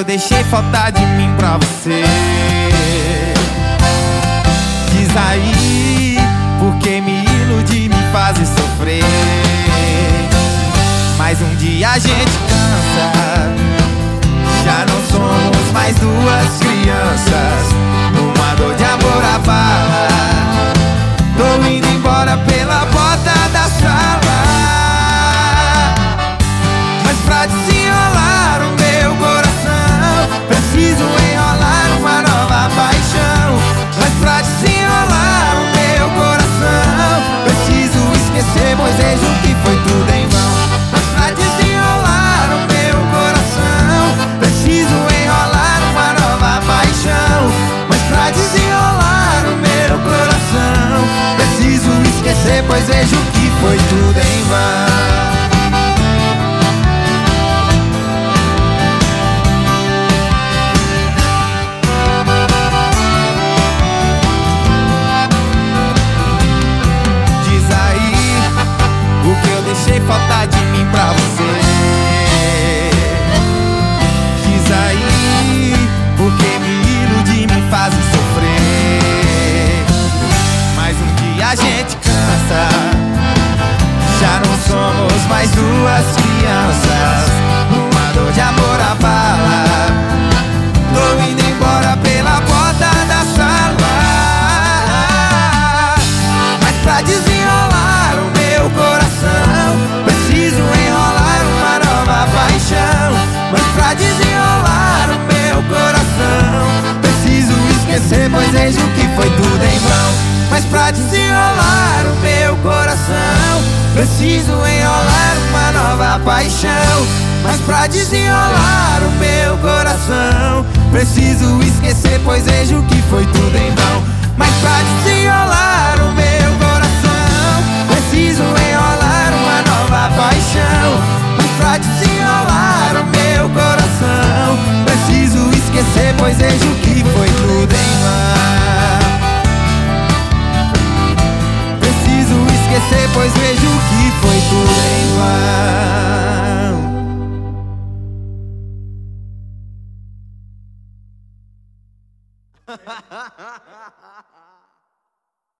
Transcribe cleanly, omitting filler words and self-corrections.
deixei faltar de mim pra você. Diz aí, porque me ilude, me faz sofrer. Mas um dia a gente cansa, já não somos mais duas crianças, uma dor de amor a bala. Tô indo embora pela porta da sala, mas pra desenrolar o meu coração preciso enrolar uma nova paixão. Mas pra desenrolar o meu coração preciso esquecer, pois vejo que foi tudo em vão. Mas pra desenrolar o meu coração preciso enrolar uma nova paixão. Mas pra desenrolar o meu coração preciso esquecer, pois vejo que foi tudo em vão. Deixei faltar de mim pra você. Diz aí, porque me ilude, me faz sofrer. Mas um dia a gente cansa, já não somos mais duas crianças, uma dor de amor a bala. Tô indo embora pela porta da sala, mas pra desenrolar o meu coração preciso enrolar uma nova paixão. Mas pra desenrolar o meu coração preciso esquecer, pois vejo que foi tudo em vão. Mas pra desenrolar o meu coração preciso enrolar uma nova paixão. Mas pra desenrolar o meu coração preciso esquecer, pois vejo que foi tudo em vão. Mas pra desenrolar o meu coração preciso enrolar uma nova paixão. Mas pra desenrolar o meu coração preciso esquecer, pois vejo que foi tudo em vão. Preciso esquecer, pois vejo que foi tudo em vão.